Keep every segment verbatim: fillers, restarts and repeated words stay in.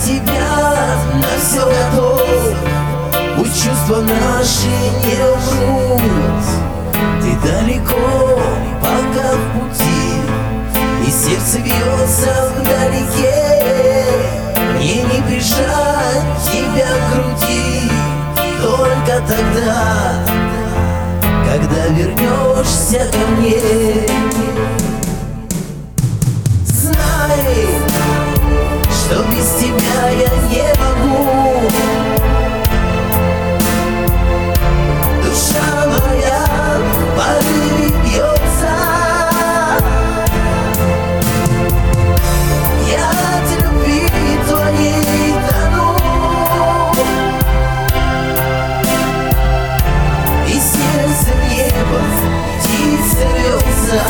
тебя на все готов. Пусть чувства наши не умрут. Ты далеко, пока в пути, и сердце бьется вдалеке. Мне не прижать тебя к груди только тогда, когда вернешься ко мне. Знай, что без тебя я не могу. Душа моя в порыве бьется. Я от любви твоей тону, и сердце в небо птица рвется.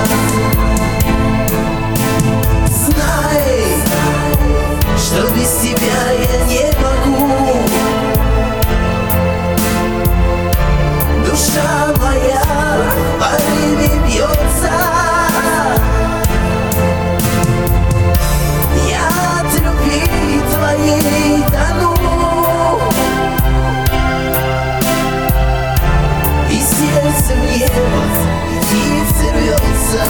Знай, что без тебя я не могу. Душа моя в порыве бьется. Я от любви твоей тону, и сердце в небо птица рвется.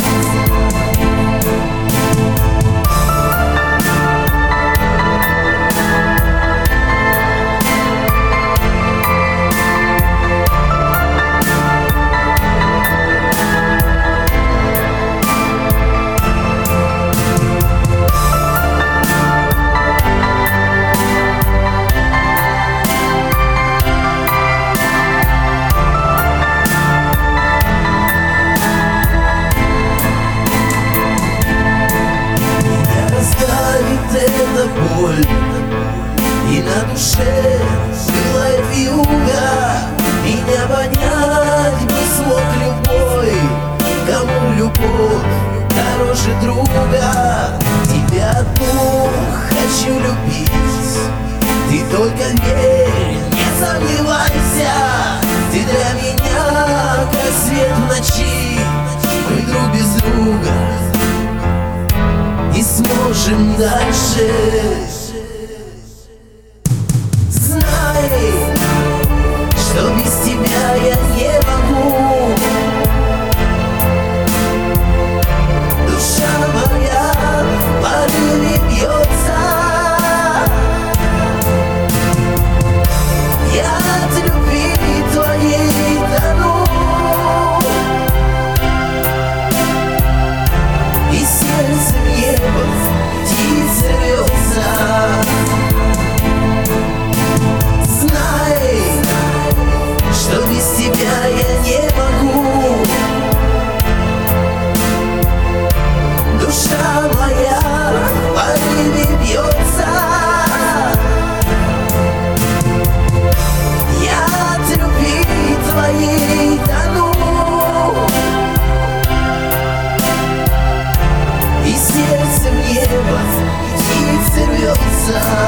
Эта боль, и на душе пылает вьюга. Меня понять не смог любой, кому любовь дороже друга. Тебя одну хочу любить, ты только верь, не сомневайся. Ты для меня как свет в ночи, мы друг без друга и сможем дальше. Знай, что без тебя я не могу. Душа моя в порыве бьется. Я от любви твоей тону, и сердце в небо птица рвется. Знай, что без тебя я не могу. Душа моя в порыве бьется. Я от любви твоей тону, и сердце в небо птица рвется.